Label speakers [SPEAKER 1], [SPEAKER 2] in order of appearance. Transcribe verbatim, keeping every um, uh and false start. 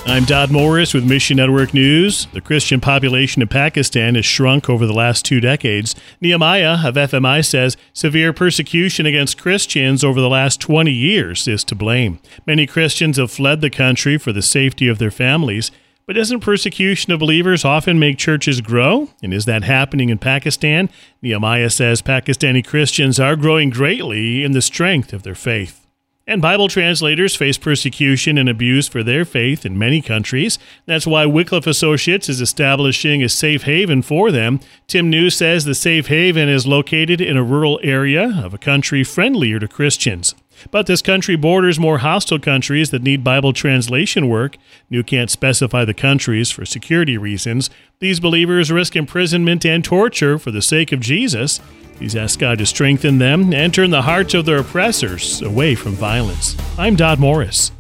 [SPEAKER 1] I'm Dodd Morris with Mission Network News. The Christian population in Pakistan has shrunk over the last two decades. Nehemiah of F M I says severe persecution against Christians over the last twenty years is to blame. Many Christians have fled the country for the safety of their families. But doesn't persecution of believers often make churches grow? And is that happening in Pakistan? Nehemiah says Pakistani Christians are growing greatly in the strength of their faith. And Bible translators face persecution and abuse for their faith in many countries. That's why Wycliffe Associates is establishing a safe haven for them. Tim New says the safe haven is located in a rural area of a country friendlier to Christians. But this country borders more hostile countries that need Bible translation work. New can't specify the countries for security reasons. These believers risk imprisonment and torture for the sake of Jesus. He's asked God to strengthen them and turn the hearts of their oppressors away from violence. I'm Dodd Morris.